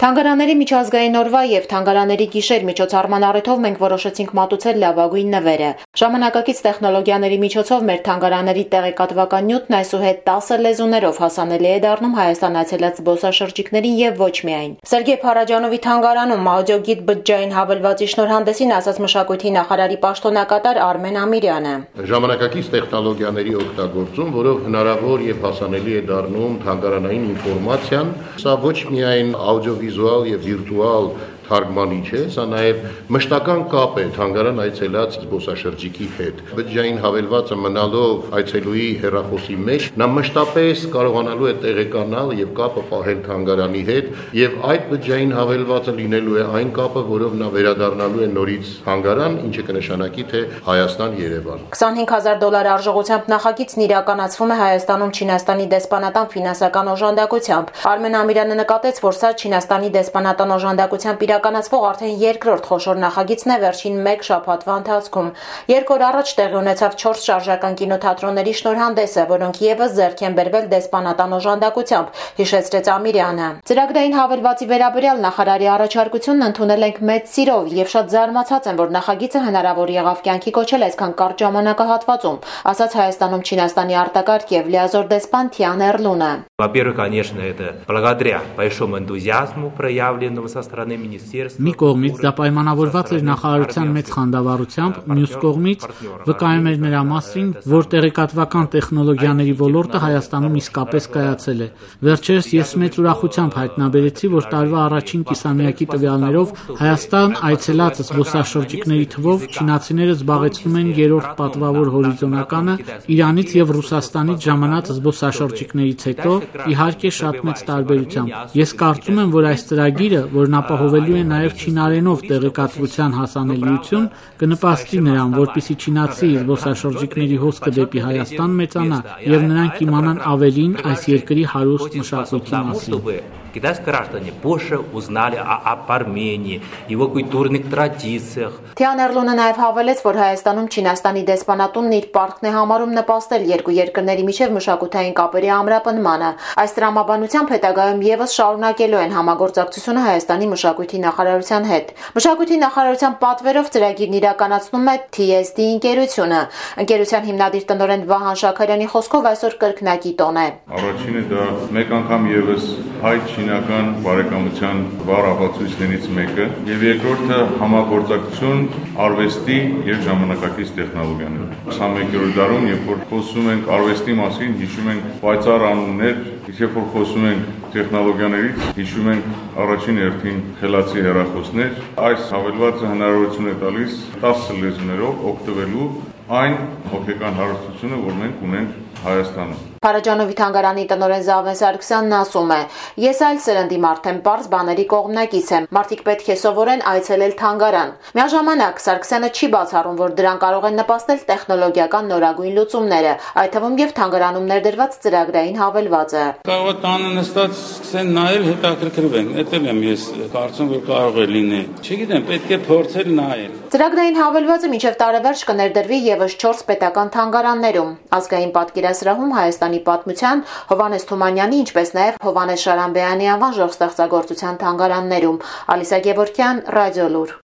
Թանգարանների միջազգային օրվա եւ Թանգարանների գիշեր միջոցառման առիթով մենք որոշեցինք մատուցել լավագույն նվերը։ Ժամանակակից տեխնոլոգիաների միջոցով մեր թանգարանների տեղեկատվական նյութն այսուհետ 10 լեզուներով հասանելի է դառնում Հայաստան այցելած զբոսաշրջիկներին եւ ոչ միայն։ Սերգեյ Փարաջանովի թանգարանում աուդիոգիդ բջջային հավելվածի շնորհանդեսին ասաց մշակույթի նախարարի պաշտոնակատար Արմեն Ամիրյանը։ Ժամանակակից տեխնոլոգիաների օգտագործում, որով հնարավոր եւ հասանելի է դառնում թանգարանային ինֆորմացիան, սա ոչ միայն աուդիովիզուալ եւ վիրտուալ թարգմանիչ է, սա նաև մշտական կապ է թանգարան այցելած զբոսաշրջիկի հետ։ Բջջային հավելվածը մնալով այցելուի հեռախոսի մեջ, նա մշտապես կարողանալու է տեղեկանալ եւ կապը պահել թանգարանի հետ, եւ այդ բջջային հավելվածը լինելու է այն կապը, որով նա վերադառնալու է նորից թանգարան, ինչը կնշանակի թե Հայաստան-Երևան։ $25,000 արժողությամբ նախագիծն իրականացվում է Հայաստանում Չինաստանի դեսպանատան ֆինանսական օժանդակությամբ։ Արմեն Ամիրյանը նկատեց, որ սա Չինաստանի դեսպանատան օժանդակությամբ իրականացվող արդեն երկրորդ խոշոր նախագիծն է վերջին 1 շաբաթվա ընթացքում։ 2 օր առաջ տեղի ունեցավ 4 շարժական կինոթատրոնների շնորհանդեսը, որոնք եւս ձեռք են բերվել դեսպանատան օժանդակությամբ, հիշեցրեց Ամիրյանը։ Ծրագրային հավելվածի վերաբերյալ նախարարի առաջարկությունն ընդունել ենք մեծ սիրով եւ շատ զարմացած եմ, որ նախագիծը հնարավոր եղավ կյանքի կոչել այսքան կարճ ժամանակահատվածում, ասաց Հայաստանում Չինաստանի արտակարգ եւ լիազոր դեսպան Թիան Էրլունը։ Во-первых, конечно, это благодаря большому энтузиазму, проявленному со стороны министерства. Մի կողմից դա պայմանավորված էր նախարարության մեծ խանդավառությամբ, մյուս կողմից վկայում էր նրա մասին, որ տեղեկատվական տեխնոլոգիաների ոլորտը Հայաստանում իսկապես կայացել է։ Վերջերս ես մեծ ուրախությամբ հայտնաբերեցի, որ տարվա առաջին կիսամյակի տվյալներով Հայաստան այցելած զբոսաշրջիկների թվով չինացիները զբաղեցնում են 3-րդ պատվավոր հորիզոնականը, Իրանից եւ Ռուսաստանից ժամանած զբոսաշրջիկներից հետո, իհարկե շատ մեծ տարբերությամբ։ Ես կարծում եմ, որ այս ծրագիրը, որն ապահովելու է նաև չինարենով տեղեկատվության հասանելիություն, կնպաստի նրան, որպեսզի չինացի զբոսաշրջիկների հոսքը դեպի Հայաստան մեծանա եւ նրանք իմանան ավելին այս երկրի հարուստ մշակույթի մասին։ Китайские граждане больше узнали об Армении, его культурных традициях. Թիան Էրլունը նաև հավելեց, որ Հայաստանում Չինաստանի դեսպանատունն իր պարտքն է համարում նպաստել երկու երկրների միջև մշակութային կապերի ամրապնմանը։ Այս տրամաբանությամբ հետագայում եւս շարունակելու են համագործակցությունը Հայաստանի մշակույթի նախարարության հետ։ Մշակույթի նախարարության պատվերով ծրագիրն իրականացնում է TSD ընկերությունը։ Ընկերության հիմնադիր տնօրեն Վահան Շաքարյանի խոսքով այսօր կրկնակի տոն է։ Առաջինը դա մեկ անգամ եւս հայ-չինական բարեկամության վառ ապացույցներից մեկը եւ երկրորդը համագործակցություն արվեստի եւ ժամանակակից տեխնոլոգիաների։ 21-րդ դարում, երբ որ խոսում ենք արվեստի մասին, հիշում ենք պայծառ անուններ, երբ որ խոսում ենք տեխնոլոգիաներից, հիշում ենք առաջին հերթին խելացի հեռախոսներ։ Այս հավելվածը հնարավորություն է տալիս 10 լեզուներով օգտվելու այն հոգեկան հարստությունը, որ մենք ունենք Հայաստանում։ Փարաջանովի թանգարանի տնօրեն Զավեն Սարգսյանն ասում է. «Ես այլ սերնդի մարդ եմ, պարզ բաների կողմնակից եմ։ Մարդիկ պետք է սովորեն այցելել թանգարան։ Միաժամանակ Սարգսյանը չի բացառում, որ դրան կարող են նպաստել տեխնոլոգիական նորագույն լուծումները, այդ թվում եւ թանգարանում ներդրված ծրագրային հավելվածը։ Կարող է տանը նստած սկսեն նայել, հետաքրքրվեն։ Էդել եմ ես կարծում, որ կարող է լինել։ Չգիտեմ, պետք է փորձել նայել։ Ծրագրային հավելվածը մինչև տարեվերջ կներդրվի եւս 4 պետական թանգարաններում։ Ազգային պատկերասրահում Հայաստանի պատմության, Հովհաննես Թումանյանի, ինչպես նաև Հովհաննես Շարամբեյանի անվան ժողովրդստեղծագործության թանգարաններում։ Ալիսա Գևորգյան, Ռադիոլուր։